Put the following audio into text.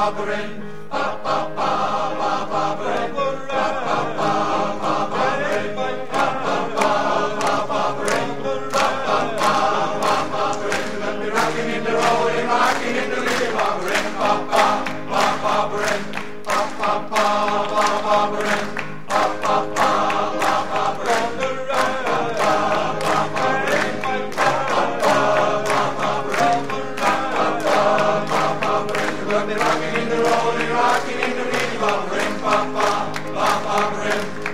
Rocking in the rolling, rocking in the rhythm, ring, pa, pa, pa, pa, ring.